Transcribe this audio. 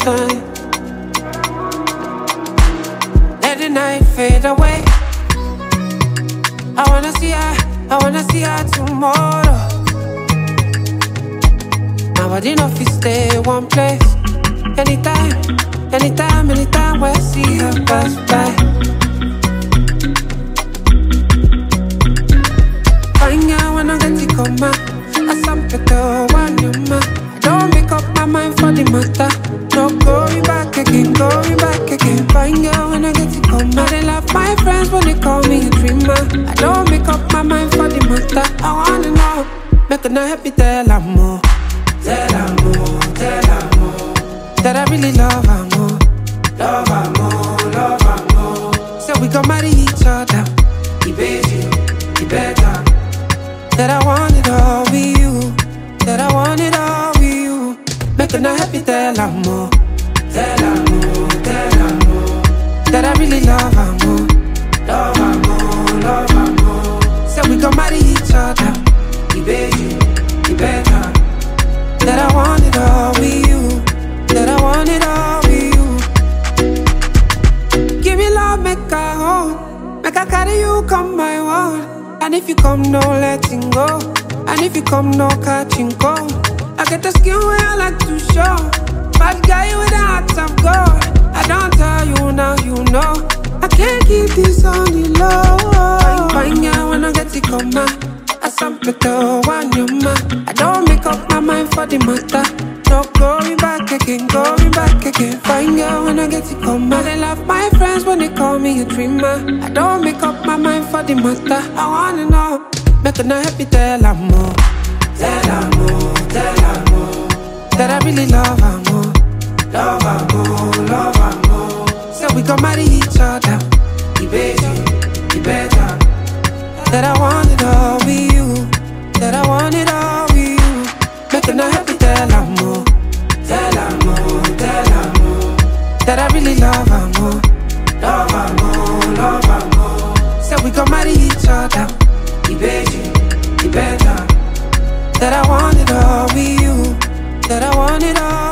time. Let the night fade away. I wanna see her tomorrow. My body no fit stay one place. Anytime when I see her pass by. Fine girl when I get to come out, I sample the one you ma. I don't make up my mind for the matter. No going back again. Fine girl when I get to come out, they love my friends when they call me a dreamer. I don't make up my mind for the matter. I wanna know, make her not happy, tell her more. Tell her more that I really love her more. Love her more. Say we gon' marry each other. He pays you, he better. That I want it all with you. That I want it all with you. Make her not happy, tell her more. Tell her more that I really love her more. Love her more. Say we gon' marry each other. He pays you, he better. That I want it all with you. That I want it all with you. Give me love, make her hold. Make her carry you, come my world. And if you come, no letting go. And if you come, no catching cold. I get the skin where I like to show. Bad guy with a heart of gold. I don't tell you now, you know. I can't keep this on the low. Fine girl when I get to come out, I sample the one you ma. I don't make up my mind for the matter. No going back again. Fine girl when I get to come out, they love my friends when they call me a dreamer. I don't make up my mind for the matter. I wanna know, make her not happy, tell her more. Tell her more that I really love her more. Love her more. So we gon' marry each other. He pays you, he better. That I want it all with you. That I want it all with you. Make her not happy, tell her more. Tell her more that I really love her more. Love her more. So we gon' marry each other. He pays you, he better. That I want it all with you. That I want it all.